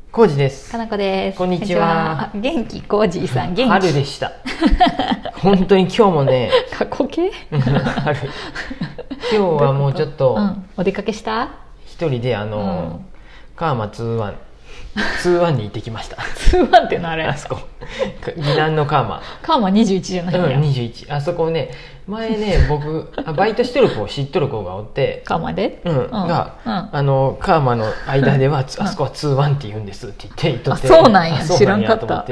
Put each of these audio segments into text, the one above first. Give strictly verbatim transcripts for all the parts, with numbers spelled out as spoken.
コウジです。 かなこです。 こんにちは。 元気、コウジさん元気。 春でした。本当に今日もね。 過去形？ 春。今日はもうちょっと、うん、 お出かけした？ 一人であの、うん、カーマツーワンツーワンに行ってきました。 ツーワンってのあれ？ あそこ。宜南のカーマ。 カーマにじゅういちじゃないんや。 うん、にじゅういち。あそこね、前ね、僕バイトしてる子知っとる子がおって、 カーマで、 うん、うん、が、うん、あのカーマの間では、うん、あそこはツーワンって言うんですって言って言っとって、 あ、そうなんや、知らんかった。はい、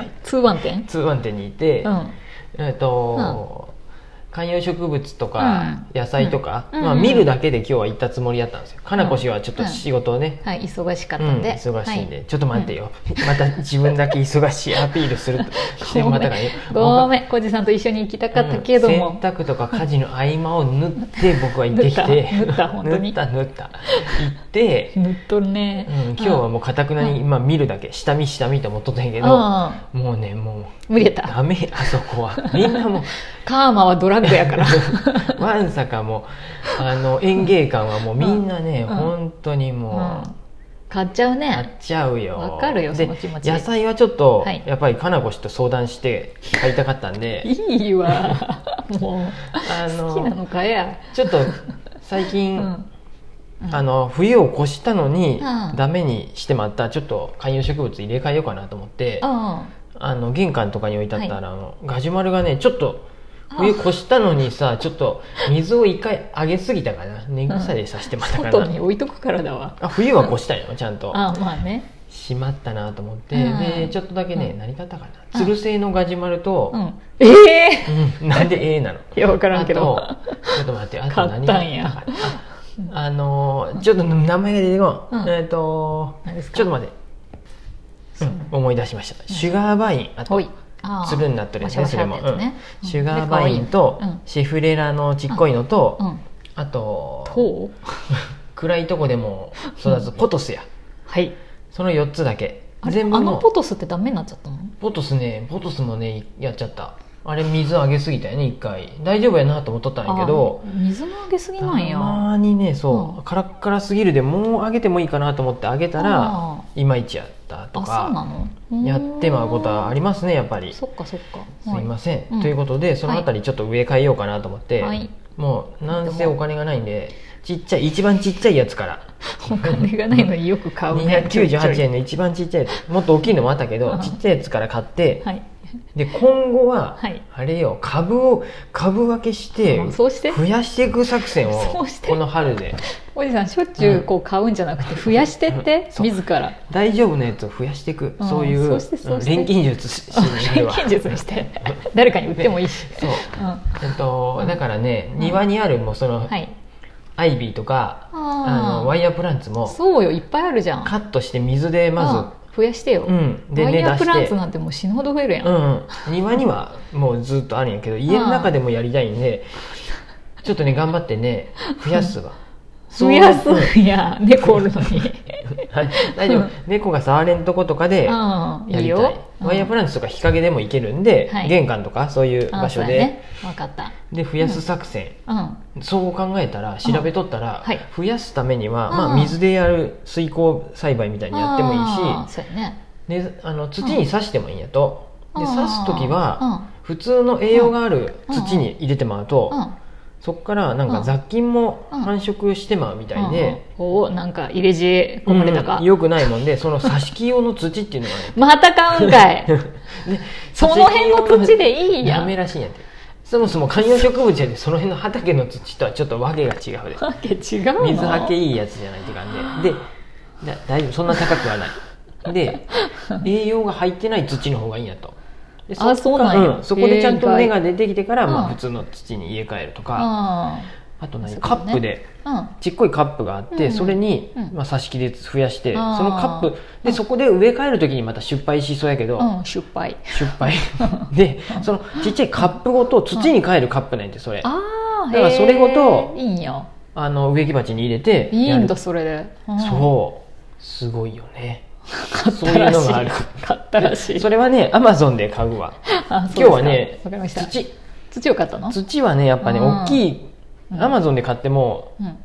ツーワン店？ツーワン店にいて、うん、えっと。うん観葉植物とか野菜とか、うんまあ、見るだけで今日は行ったつもりだったんですよ。かなこ氏はちょっと仕事をね、 うんはい、忙しかったんで、 うん、忙しいんで、はい、ちょっと待ってよ、うん、また自分だけ忙しいアピールするとしてまたがねごめん、コウジさんと一緒に行きたかったけども、 うん、洗濯とか家事の合間を縫って僕は行ってきて縫った本当に縫った縫った行って縫っとるね、 うん、今日はもうかたくなに、まあ、見るだけ下見下見と思っとったんやけど、もうねもう無理やった。 ダメあそこはみんなもうカーマはドラッグやからわんさかもあの園芸館はもうみんなね、うん、本当にもう、うん、 買っちゃうね。 買っちゃうよ。 わかるよその気持ち。 野菜はちょっと、はい、やっぱりかなこ氏と相談して買いたかったんでいいわもうあの好きなのかや。 ちょっと最近、うんうん、あの冬を越したのに、うん、ダメにしてまったちょっと観葉植物入れ替えようかなと思って、うん、あの玄関とかに置いてあったら、はい、あのガジュマルがねちょっと冬越したのにさちょっと水を一回あげすぎたかな、根腐れさせてまったかな、 外に置いとくからだわ。 あ冬は越したよちゃんと。 あまあねしまったなと思って、うん、でちょっとだけね、うん、何買ったかな、つる製のガジュマルと、うん、 ええーうん、なんでええなのいや分からんけど、 あとちょっと待って、あと買ったんや。 ああのー、ちょっと名前が出てこん、うん、えっ、ー、とちょっと待って、うん、思い出しました。シュガーバイン、あとつるになってるやつね、それも、うん、シュガーバインとシフレラのちっこいのと、うんうん、あと暗いとこでも育つポトスや、はい、そのよっつだけ。 全部あのポトスってダメになっちゃったの？ ポトスね、ポトスもねやっちゃった。あれ水あげすぎたよね一回。大丈夫やなと思っとったんやけど、 水もあげすぎなんや。 たまにねそう、うん、カラッカラすぎるでもうあげてもいいかなと思ってあげたらいまいちやったとか、 あ、そうなの？ やってまうことはありますねやっぱり。 そっかそっか、 すいません、 うん、 ということでそのあたりちょっと植え替えようかなと思って、はい、もうなんせお金がないんでちっちゃい一番ちっちゃいやつからお金がないのによく買うね。 にひゃくきゅうじゅうはちえんの一番ちっちゃいやつ、もっと大きいのもあったけどちっちゃいやつから買って、はい、で今後は、はい、あれよ株を株分けして増やしていく作戦をこの春で。 おじさんしょっちゅうこう買うんじゃなくて増やしてって、うん、自ら大丈夫なやつを増やしていく、うん、そういう錬金術し錬金術にして誰かに売ってもいいしそう、うんえっと、だからね、うん、庭にあるもうその、はい、アイビーとかあのワイヤープランツもそうよいっぱいあるじゃん。 カットして水でまず増やしてよ、うん、でワイヤープランツなんてもう死ぬほど増えるやん、 うんうん、庭にはもうずっとあるんやけど家の中でもやりたいんでちょっとね頑張ってね増やすわ増やすんや、猫おるのに大丈夫、猫が触れんとことかでやりたい。いいよ、ワイヤープランツとか日陰でもいけるんで、はい、玄関とかそういう場所で、 ね、分かった。 で増やす作戦、うんうん、そう考えたら調べとったら、うんはい、増やすためには、まあ、水でやる水耕栽培みたいにやってもいいし、 そうやね、 であの土に刺してもいいんやと。で刺す時は普通の栄養がある土に入れてもらうと、そこからなんか雑菌も繁殖してまうみたいで、 うんうん、おなんか入れ知恵込まれたか、 うん、よくないもんで、その挿し木用の土っていうのがねまた買うんかいでその辺の土でいいやん。 ダメらしいんやって。そもそも観葉植物やでその辺の畑の土とはちょっとわけが違うで。 わけ違うの？ 水はけいいやつじゃないって感じで、でだ大丈夫、そんな高くはないで栄養が入ってない土の方がいいんやと。で そ, あそうなんや、 うん、そこでちゃんと芽が出てきてから、まあ、普通の土に入れ替えるとか、あ, あと何、ね、カップで、うん、ちっこいカップがあって、うん、それに、うんまあ、挿し木で増やして、そのカップでそこで植え替える時にまた失敗しそうやけど、 うん、失敗失敗でそのちっちゃいカップごと土に変えるカップなんてそれ、うん、あだからそれごといいんや、 あの植木鉢に入れていいんだそれで、 うん、そうすごいよね。そういうのがある。 買ったらしい。 それはねアマゾンで買うわ。今日はね土土を買ったの？ 土はねやっぱね大きいアマゾンで買っても、うん、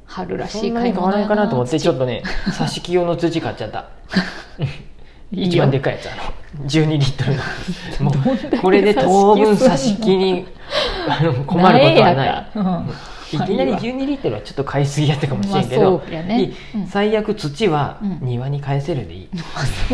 春らしい買い物そんなに買わないかなと思ってちょっとね挿し木用の土買っちゃった一番でかいやつ、あのじゅうにリットルのもうこれで当分挿し木にあの困ることはない、うん、いきなりじゅうにリットルはちょっと買いすぎやったかもしれんけど、まあねうん、最悪土は庭に返せるでいい、うん、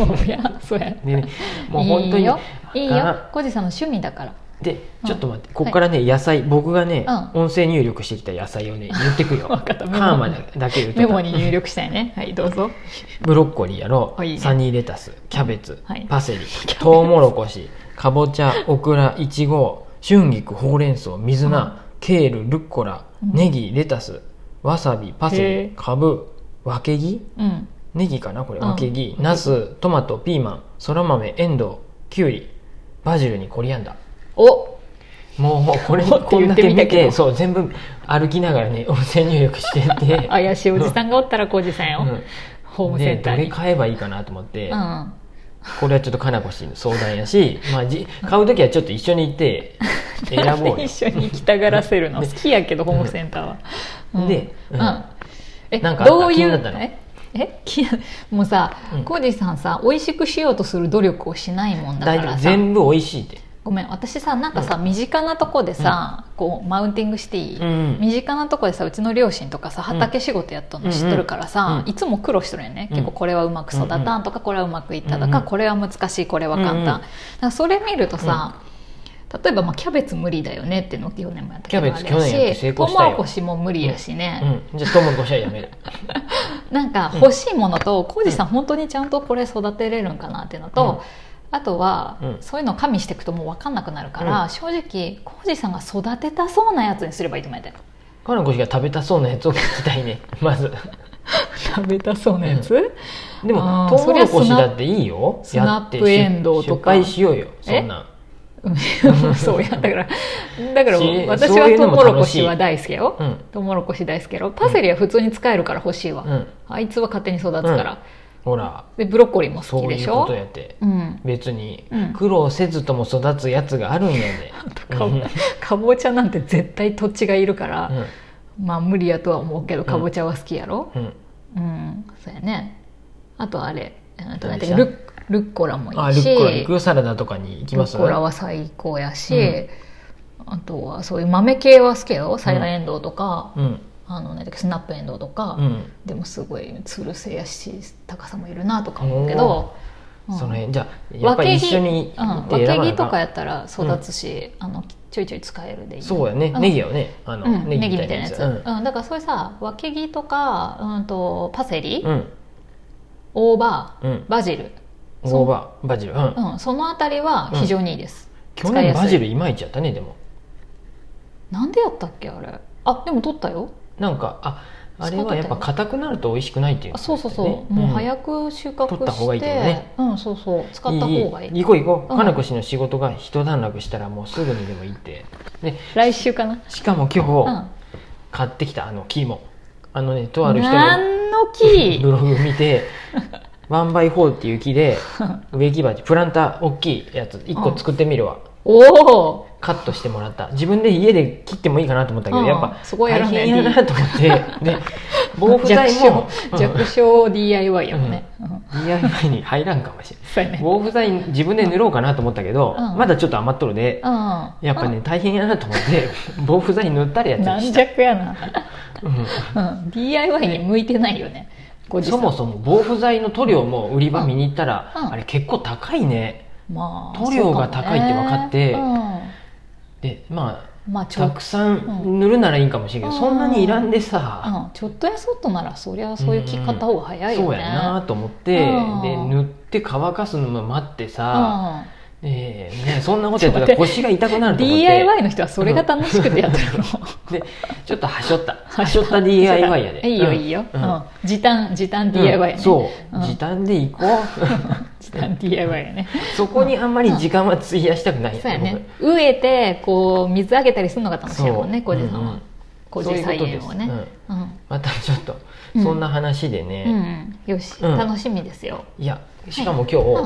そうやそうや、 ね、もう本当にいいよいいよ、コジさんの趣味だから。 でちょっと待って、ここからね、はい、野菜僕がね、うん、音声入力してきた野菜をね言ってくよ。分かった、カーマだけ言うとメモに入力したいね。はいどうぞ。 ブロッコリーやろ、いいね、サニーレタス、キャベツ、はい、パセリ、トウモロコシ、かぼちゃ、オクラ、イチゴ、春菊、ほうれん草、水菜、うん、ケール、ルッコラ、ネギ、レタス、わさび、パセリ、かぶ、わけぎ、うん、ネギかなこれ、わけぎ、ナス、トマト、ピーマン、そら豆、エンドウ、キュウリ、バジルにコリアンダー。おもうもうこれこんだけ見て、そう全部歩きながらね音声入力してて怪しいおじさんがおったら浩二さんよ、うん、ホームセンターにでどれ買えばいいかなと思って、うん、これはちょっとかなこ氏の相談やし、まあ、じ買う時はちょっと一緒に行って選ぼうよ。 一緒に行きたがらせるの好きやけどホームセンターは、 うん、で、うんうん、 えなんかどういう気になったの？ええもうさ浩二、うん、さんさ美味しくしようとする努力をしないもんだからさ全部美味しいって。 ごめん私さなんかさ、うん、身近なとこでさ、うん、こうマウンティングしていい、うん、身近なとこでさうちの両親とかさ畑仕事やっとんの知っとるからさ、うん、いつも苦労しとるよね、うん、結構これはうまく育たんとか、うん、これはうまくいったとか、うん、これは難しいこれは簡単、うん、だからそれ見るとさ、うん、例えばまあキャベツ無理だよねっていうの去年もやったけどあるしトウモロコシも無理やしね、 うんうん、じゃあトウモロコシはやめるなんか欲しいものと浩二さん本当にちゃんとこれ育てれるんかなっていうのと、うんあとは、うん、そういうのを加味していくともう分かんなくなるから、うん、正直浩二さんが育てたそうなやつにすればいいと思うんだよ。 かなこ氏が食べたそうなやつを聞きたいねまず食べたそうなやつ、 うん、でもトウモロコシだっていいよスナップエンドウとか失敗しようよそんなそうやだからだから私はトウモロコシは大好きよ、うん、トウモロコシ大好きやろパセリは普通に使えるから欲しいわ、うん、あいつは勝手に育つから、うんほらでブロッコリーも好きでしょ。 そういうことやって、うん、別に苦労せずとも育つやつがあるんやで、 うん、かぼちゃなんて絶対土地がいるから、うん、まあ無理やとは思うけどかぼちゃは好きやろ、うんうん、そうやね。あとあれあとルッルッコラもいいし、 あルッコラ肉サラダとかに行きます。 ルッコラは最高やし、うん、あとはそういう豆系は好きよ。サヤエンドウとか、うんあのね、スナップエンドウとか、うん、でもすごいつるせやし高さもいるなとか思うけど、 うん、その辺じゃあやっぱり一緒に分け木とかやったら育つし、うん、あのちょいちょい使えるでいい。 そうやね、うん、ネギはねあの、 うん、ネギみたいなやつ、うんうん、だからそういうさ分け木とか、うん、とパセリ、うん、大葉、うん、バジル大葉バジル、うんうん、そのあたりは非常にいいです、 うん、去年バジルいまいちやったね。でもなんでやったっけあれ。あでも取ったよ。 なんかああれはやっぱ硬くなると美味しくないっていう、ね、 そうそうそう、うん、もう早く収穫して取った方がいいけどね。うんそうそう使った方がいい。 いい行こう行こう、うん、かなこ氏の仕事が一段落したらもうすぐにでもいいってで来週かな。 しかも今日、うん、買ってきたあの木もあのねとある人の何の木ブログ見てワンバイフォーっていう木で植木鉢プランター大きいやついっこ作ってみるわ、 うん、おおカットしてもらった。自分で家で切ってもいいかなと思ったけど、うん、やっぱ大変やなと思ってで防腐剤も弱小 ディーアイワイ やもんね、 うん、ディーアイワイ に入らんかもしれない、ね、防腐剤自分で塗ろうかなと思ったけど、うん、まだちょっと余っとるで、うん、やっぱね、うん、大変やなと思って防腐剤塗ったらやつにした。 軟弱やな、うんうん、ディーアイワイ に向いてないよね。 そもそも防腐剤の塗料も売り場見に行ったら、うん、あれ結構高いね、まあ、塗料が高いって分かって、でまあ、まあ、たくさん塗るならいいかもしれないけど、うん、そんなにいらんでさ、 うん、ちょっとやそっとならそりゃそういう切った方が早いよね、 うん、そうやなと思って、うん、で塗って乾かすのも待ってさ、うんえーね、そんなことやったら腰が痛くなると思って ディーアイワイ の人はそれが楽しくてやってるのでちょっとはしょったはしょった ディーアイワイ やでいいよいいよ、うんうん、時短時短 ディーアイワイ やね、 うん、そう、うん、時短でいこう時短 ディーアイワイ やねそこにあんまり時間は費やしたくない、 うん、そうやね植えてこう水あげたりするのが楽しいもんね小路さんは、うん、小路菜園をね、 うんうん、またちょっとそんな話でね、 うんうん、よし、うん、楽しみですよ。 いやしかも今日、はいうん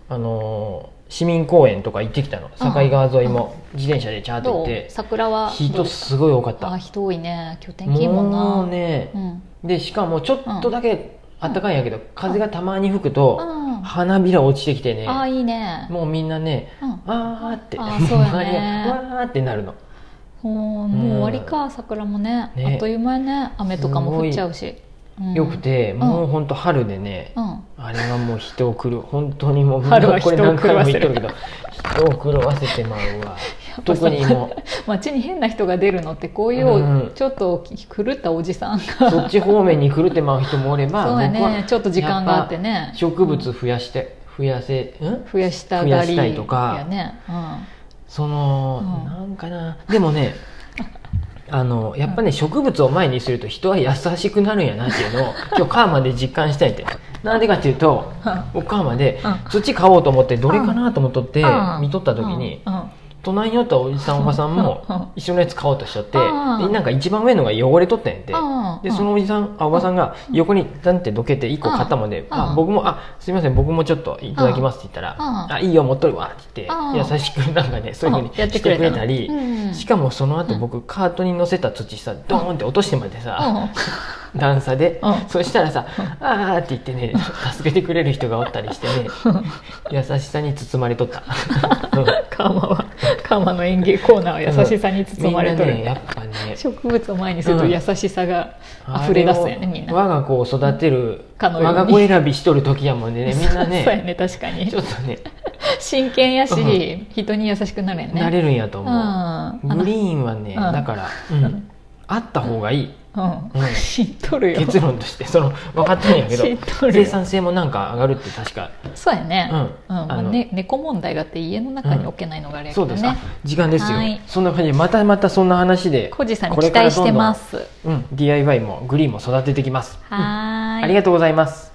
あのー市民公園とか行ってきたの。境川沿いも自転車でチャーと行って、 桜は人すごい多かった。 あ、人多いね。今日天気いいもんな。 もうね、うん、でしかもちょっとだけ暖かいんやけど、うん、風がたまに吹くと、うん、花びら落ちてきてね、 あ、いいね。 もうみんなね、うん、あーって、 あ、そうやね、 わーってなるの。 もう終わりか、桜も ね, ねあっという間にね、雨とかも降っちゃうし。 よくて、もう本当春でね、うん、あれはもう人を狂う、本当にもう春は人を狂わせる、 これ何回も言ってるけど人を狂わせてまうわ。特にもう街に変な人が出るのってこういうちょっと狂ったおじさんが、 うん、そっち方面に狂ってまう人もおれば、 そうやね、ちょっと時間があってね、 植物増やして増やせ、 うん、増やしたがり、 増やしたいとか、 やね、うん、 その、うん、なんかな、でもねあのやっぱね、植物を前にすると人は優しくなるんやなっていうのを今日カーマで実感したいって。なんでかっていうと、僕カーマで土買おうと思ってどれかなと思っとって見とった時に、隣におったおじさんおばさんも一緒のやつ買おうとしちゃって、でなんか一番上のが汚れとったんやって。でそのおじさんあおばさんが横にダンってどけていっこ買ったもんで、あ僕もあすいません僕もちょっといただきますって言ったら、あいいよ持っとるわって言って優しくなんかねそういうふうにしてくれたり、しかもその後僕カートに乗せた土さドーンって落としてまでさ、段差で、そしたらさあーって言ってね助けてくれる人がおったりしてね、優しさに包まれとった。 カーマはカーマの園芸コーナーは優しさに包まれとる、 ね、やっぱね植物を前にすると優しさが溢れ出すよね、みんな。 我が子を育てる、我が子選びしとる時やもんでね、みんなねそうやね、確かにちょっとね真剣やし、うん、人に優しくなるよね、 なれるんやと思う、うん、グリーンはね、うん、だから、うん、あった方がいい、 うんうん、知っとるよ。 結論としてその分かってるんやけど生産性もなんか上がるって確か。 そうやね、うんうんまあ、ね猫問題があって家の中に置けないのがあれやけどね、うん、そうです。 時間ですよ、はい、そんな感じでまたまたそんな話でコジさんに期待してます。 うん、ディーアイワイ もグリーンも育ててきます。 はい、 うん、ありがとうございます。